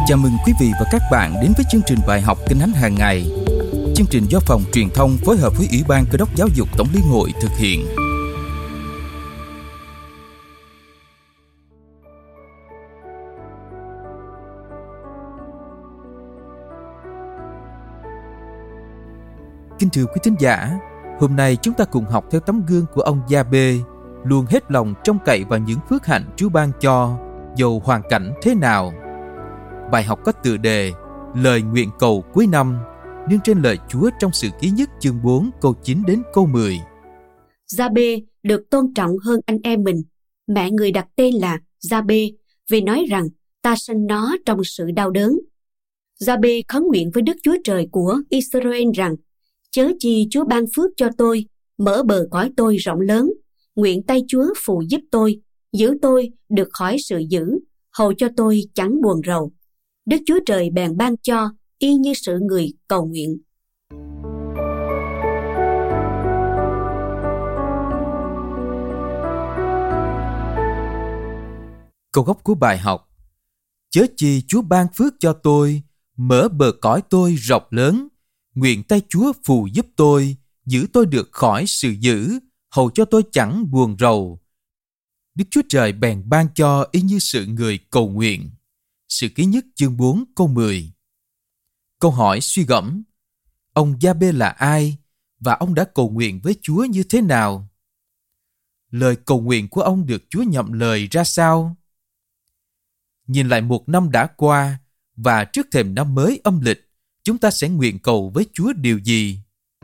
Chào mừng quý vị và các bạn đến với chương trình bài học Kinh Thánh hàng ngày. Chương trình do Phòng Truyền thông phối hợp với Ủy ban Cơ đốc Giáo dục Tổng liên hội thực hiện. Kính thưa quý thính giả, hôm nay chúng ta cùng học theo tấm gương của ông Gia-bê, luôn hết lòng trông cậy vào những phước hạnh Chúa ban cho, dầu hoàn cảnh thế nào. Bài học có tựa đề Lời nguyện cầu cuối năm, nương trên lời Chúa trong Sử Ký Nhất chương 4 câu 9 đến câu 10. Gia-bê được tôn trọng hơn anh em mình. Mẹ người đặt tên là Gia-bê vì nói rằng ta sanh nó trong sự đau đớn. Gia-bê khấn nguyện với Đức Chúa Trời của Israel rằng: chớ chi Chúa ban phước cho tôi, mở bờ cõi tôi rộng lớn. Nguyện tay Chúa phù giúp tôi, giữ tôi được khỏi sự dữ, hầu cho tôi chẳng buồn rầu. Đức Chúa Trời bèn ban cho, y như sự người cầu nguyện. Câu gốc của bài học: chớ chi Chúa ban phước cho tôi, mở bờ cõi tôi rộng lớn. Nguyện tay Chúa phù giúp tôi, giữ tôi được khỏi sự dữ, hầu cho tôi chẳng buồn rầu. Đức Chúa Trời bèn ban cho y như sự người cầu nguyện. Sử Ký Nhất chương 4 câu 10. Câu hỏi suy gẫm: ông Gia-bê là ai và ông đã cầu nguyện với Chúa như thế nào? Lời cầu nguyện của ông được Chúa nhậm lời ra sao? Nhìn lại một năm đã qua và trước thềm năm mới âm lịch, chúng ta sẽ nguyện cầu với Chúa điều gì?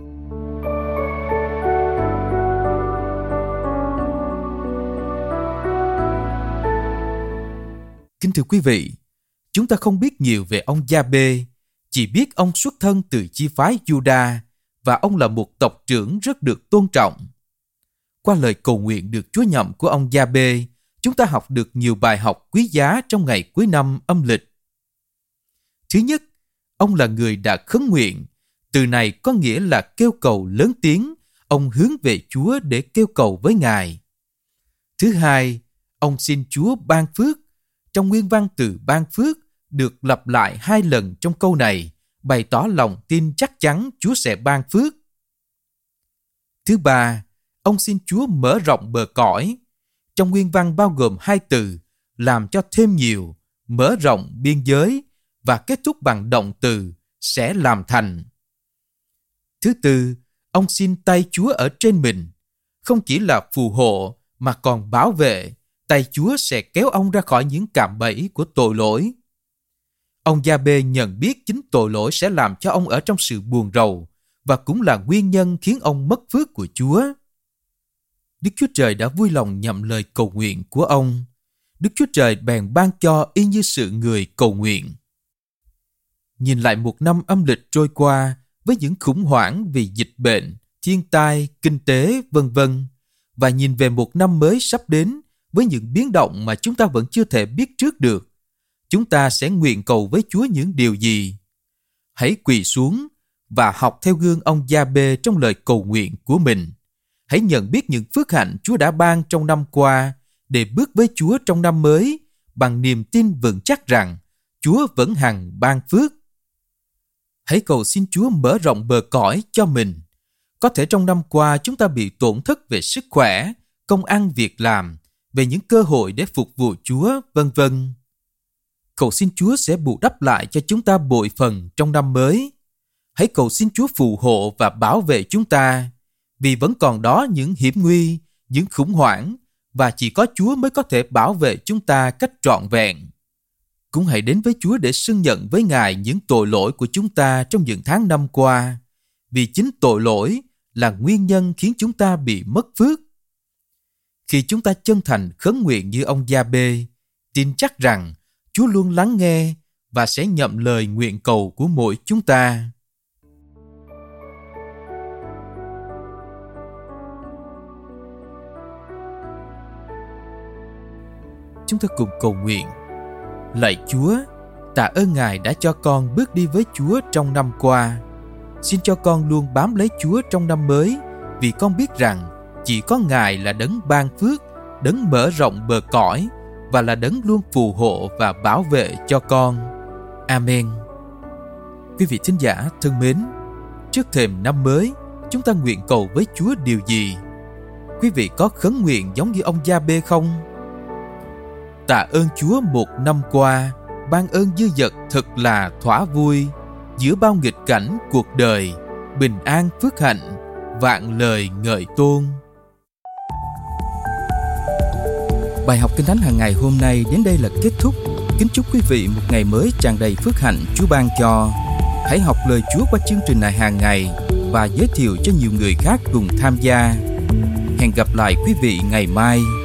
Kính thưa quý vị, chúng ta không biết nhiều về ông Gia-bê, chỉ biết ông xuất thân từ chi phái Juda và ông là một tộc trưởng rất được tôn trọng. Qua lời cầu nguyện được Chúa nhậm của ông Gia-bê, chúng ta học được nhiều bài học quý giá trong ngày cuối năm âm lịch. Thứ nhất, ông là người đã khấn nguyện. Từ này có nghĩa là kêu cầu lớn tiếng, ông hướng về Chúa để kêu cầu với Ngài. Thứ hai, ông xin Chúa ban phước. Trong nguyên văn từ ban phước được lặp lại 2 lần trong câu này, bày tỏ lòng tin chắc chắn Chúa sẽ ban phước. Thứ ba, ông xin Chúa mở rộng bờ cõi. Trong nguyên văn bao gồm 2 từ, làm cho thêm nhiều, mở rộng biên giới, và kết thúc bằng động từ sẽ làm thành. Thứ tư, ông xin tay Chúa ở trên mình. Không chỉ là phù hộ mà còn bảo vệ. Tay Chúa sẽ kéo ông ra khỏi những cạm bẫy của tội lỗi. Ông Gia-bê nhận biết chính tội lỗi sẽ làm cho ông ở trong sự buồn rầu và cũng là nguyên nhân khiến ông mất phước của Chúa. Đức Chúa Trời đã vui lòng nhậm lời cầu nguyện của ông. Đức Chúa Trời bèn ban cho y như sự người cầu nguyện. Nhìn lại một năm âm lịch trôi qua với những khủng hoảng vì dịch bệnh, thiên tai, kinh tế, v.v. và nhìn về một năm mới sắp đến với những biến động mà chúng ta vẫn chưa thể biết trước được, chúng ta sẽ nguyện cầu với Chúa những điều gì? Hãy quỳ xuống và học theo gương ông Gia-bê trong lời cầu nguyện của mình. Hãy nhận biết những phước hạnh Chúa đã ban trong năm qua để bước với Chúa trong năm mới bằng niềm tin vững chắc rằng Chúa vẫn hằng ban phước. Hãy cầu xin Chúa mở rộng bờ cõi cho mình. Có thể trong năm qua chúng ta bị tổn thất về sức khỏe, công ăn việc làm, về những cơ hội để phục vụ Chúa, v.v. Cầu xin Chúa sẽ bù đắp lại cho chúng ta bội phần trong năm mới. Hãy cầu xin Chúa phù hộ và bảo vệ chúng ta, vì vẫn còn đó những hiểm nguy, những khủng hoảng, và chỉ có Chúa mới có thể bảo vệ chúng ta cách trọn vẹn. Cũng hãy đến với Chúa để xưng nhận với Ngài những tội lỗi của chúng ta trong những tháng năm qua, vì chính tội lỗi là nguyên nhân khiến chúng ta bị mất phước. Khi chúng ta chân thành khấn nguyện như ông Gia-bê, tin chắc rằng Chúa luôn lắng nghe và sẽ nhậm lời nguyện cầu của mỗi chúng ta. Chúng ta cùng cầu nguyện. Lạy Chúa, tạ ơn Ngài đã cho con bước đi với Chúa trong năm qua. Xin cho con luôn bám lấy Chúa trong năm mới, vì con biết rằng chỉ có Ngài là đấng ban phước, đấng mở rộng bờ cõi và là đấng luôn phù hộ và bảo vệ cho con. Amen. Quý vị thính giả thân mến, trước thềm năm mới, chúng ta nguyện cầu với Chúa điều gì? Quý vị có khấn nguyện giống như ông Gia-bê không? Tạ ơn Chúa một năm qua, ban ơn dư dật thật là thỏa vui, giữa bao nghịch cảnh cuộc đời, bình an phước hạnh, vạn lời ngợi tôn. Bài học Kinh Thánh hàng ngày hôm nay đến đây là kết thúc. Kính chúc quý vị một ngày mới tràn đầy phước hạnh Chúa ban cho. Hãy học lời Chúa qua chương trình này hàng ngày và giới thiệu cho nhiều người khác cùng tham gia. Hẹn gặp lại quý vị ngày mai.